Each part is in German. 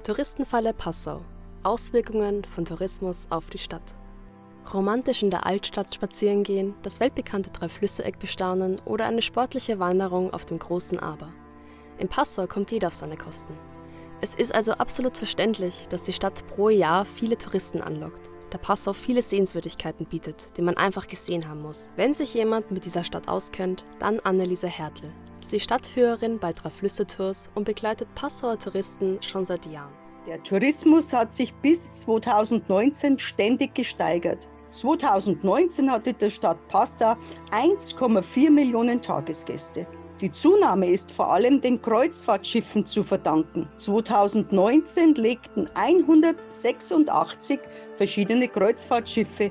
Touristenfalle Passau. Auswirkungen von Tourismus auf die Stadt. Romantisch in der Altstadt spazieren gehen, das weltbekannte Drei-Flüsse-Eck bestaunen oder eine sportliche Wanderung auf dem großen Aber. In Passau kommt jeder auf seine Kosten. Es ist also absolut verständlich, dass die Stadt pro Jahr viele Touristen anlockt, da Passau viele Sehenswürdigkeiten bietet, die man einfach gesehen haben muss. Wenn sich jemand mit dieser Stadt auskennt, dann Anneliese Hertel. Sie ist Stadtführerin bei Drei-Flüsse-Tours und begleitet Passauer Touristen schon seit Jahren. Der Tourismus hat sich bis 2019 ständig gesteigert. 2019 hatte die Stadt Passau 1,4 Millionen Tagesgäste. Die Zunahme ist vor allem den Kreuzfahrtschiffen zu verdanken. 2019 legten 186 verschiedene Kreuzfahrtschiffe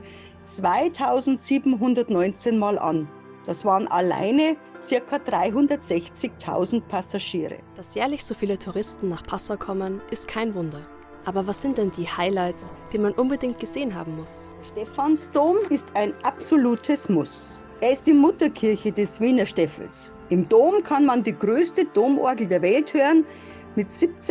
2719 Mal an. Das waren alleine ca. 360.000 Passagiere. Dass jährlich so viele Touristen nach Passau kommen, ist kein Wunder. Aber was sind denn die Highlights, die man unbedingt gesehen haben muss? Stephansdom ist ein absolutes Muss. Er ist die Mutterkirche des Wiener Steffels. Im Dom kann man die größte Domorgel der Welt hören mit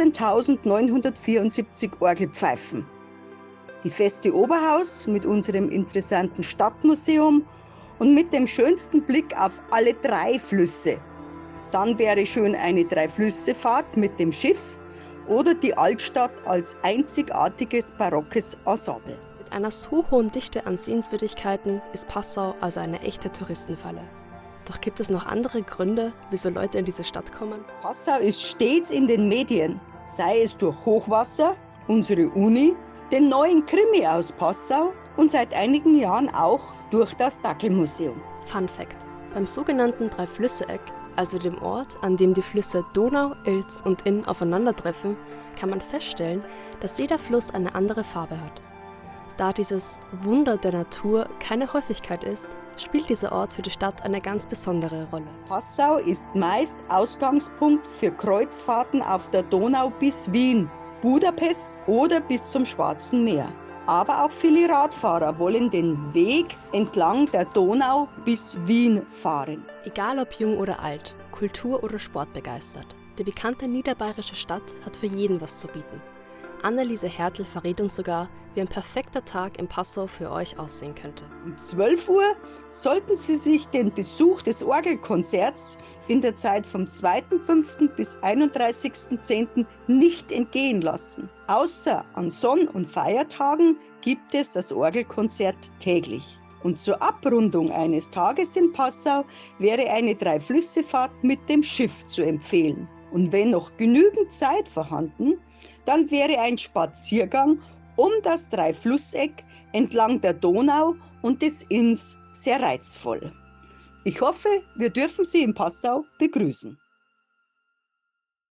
17.974 Orgelpfeifen. Die Feste Oberhaus mit unserem interessanten Stadtmuseum und mit dem schönsten Blick auf alle drei Flüsse. Dann wäre schön eine Drei-Flüsse-Fahrt mit dem Schiff oder die Altstadt als einzigartiges barockes Ensemble. Mit einer so hohen Dichte an Sehenswürdigkeiten ist Passau also eine echte Touristenfalle. Doch gibt es noch andere Gründe, wieso Leute in diese Stadt kommen? Passau ist stets in den Medien, sei es durch Hochwasser, unsere Uni, den neuen Krimi aus Passau und seit einigen Jahren auch durch das Dackelmuseum. Fun Fact: Beim sogenannten Drei-Flüsse-Eck, also dem Ort, an dem die Flüsse Donau, Ilz und Inn aufeinandertreffen, kann man feststellen, dass jeder Fluss eine andere Farbe hat. Da dieses Wunder der Natur keine Häufigkeit ist, spielt dieser Ort für die Stadt eine ganz besondere Rolle. Passau ist meist Ausgangspunkt für Kreuzfahrten auf der Donau bis Wien, Budapest oder bis zum Schwarzen Meer. Aber auch viele Radfahrer wollen den Weg entlang der Donau bis Wien fahren. Egal ob jung oder alt, Kultur oder Sport begeistert, die bekannte niederbayerische Stadt hat für jeden was zu bieten. Anneliese Hertel verrät uns sogar, wie ein perfekter Tag in Passau für euch aussehen könnte. Um 12 Uhr sollten Sie sich den Besuch des Orgelkonzerts in der Zeit vom 2.5. bis 31.10. nicht entgehen lassen. Außer an Sonn- und Feiertagen gibt es das Orgelkonzert täglich. Und zur Abrundung eines Tages in Passau wäre eine Drei-Flüsse-Fahrt mit dem Schiff zu empfehlen. Und wenn noch genügend Zeit vorhanden, dann wäre ein Spaziergang um das Drei-Flusseck entlang der Donau und des Inns sehr reizvoll. Ich hoffe, wir dürfen Sie in Passau begrüßen.